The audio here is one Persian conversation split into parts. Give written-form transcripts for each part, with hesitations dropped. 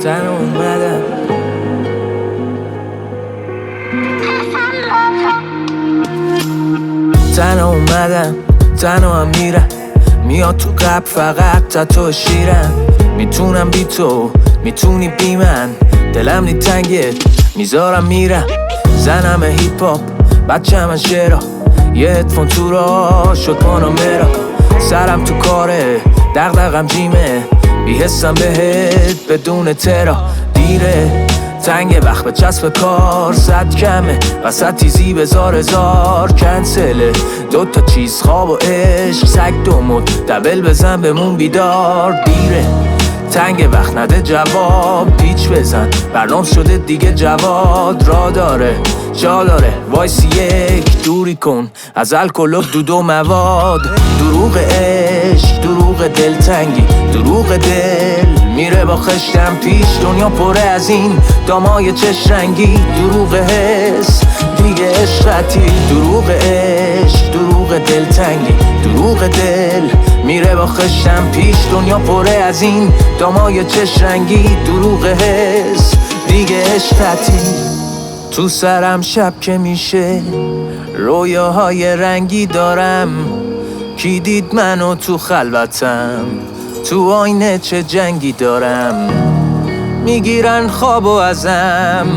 تنها اومدم تنها اومدم تنها هم میرم میاد تو قلب فقط تو شیرم میتونم بی تو میتونی بی من دلم نی تنگه میذارم میرم زنم هیپ هاپ بچه من شعرا یه هدفون تو را شد پانامرا سرم تو کاره دغدغم جیمه بیحسم بهت بدون ترا دیره تنگ وقت به چسب کار صد کمه وسط تیزی بزار هزار کنسله دوتا چیز خواب و عشق سگ دومد دبل بزن بمون بیدار دیره تنگ وقت نده جواب پیچ بزن برنامه شده دیگه جواد را داره جا داره وایسی یک دوری کن از الکل و دود و مواد دروغ عشق دروغ دلتنگی دروغ دل میره با خشتم پیش دنیا پره از این دامای چش رنگی دروغ حس دیگه عشقتی دروغ عشق دروغ دلتنگی دروغ دل میره با خشتم پیش دنیا پره از این دامای چش رنگی دروغ حس دیگه عشقتی تو سرم شب که میشه رویاهای رنگی دارم کی دید منو تو خلوتم تو آینه چه جنگی دارم میگیرن خوابو ازم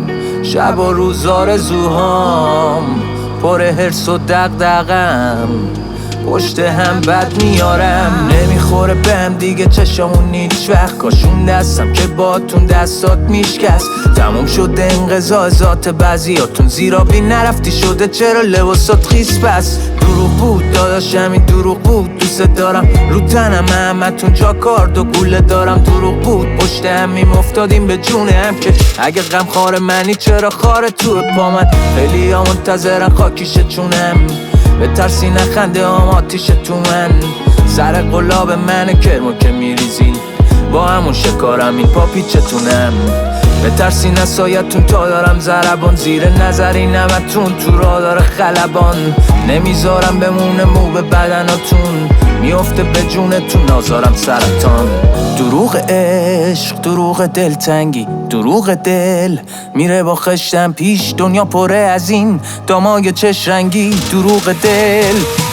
شب و روز آرزوهام پر حرص و دغدغم پشت هم بد میارم نمیخوره بهم دیگه چشامون هیچ وقت کاشون دستم که باتون دستات میشکست تموم شده انقضا ذات بعضیاتون زیرا بی نرفتی شده چرا لباسات خیس پس دروغ بود داداشم این دروغ بود دوست دارم رو تنم همتون جا کارد و گوله دارم دروغ بود پشت همیم افتادیم به جون هم که اگه غم خار منی چرا خاره تو پا من خیلی ها منتظرن خاکیشه چونم به ترسی نخنده هم آتیشه تو من سر قلاب منه کرمو که میریزین با همون شکارم این پا پیچتونم به ترسی نسایتون تا دارم ضربان زیر نظری نمتون تو را داره خلبان نمیذارم بمونه مو به بدناتون میفته به جونتون نازارم سرطان دروغ عشق دروغ دلتنگی دروغ دل میره با خشتم پیش دنیا پره از این دامای چش رنگی دروغ دل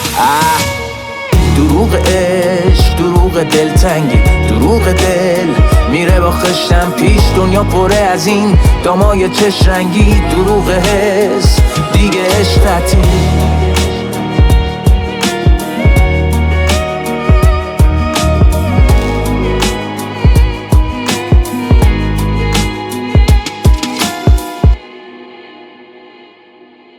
دروغ عشق دروغ دلتنگی دروغ دل میره با خشتم پیش دنیا پره از این دامای چش رنگی دروغ حس دیگه عشقتی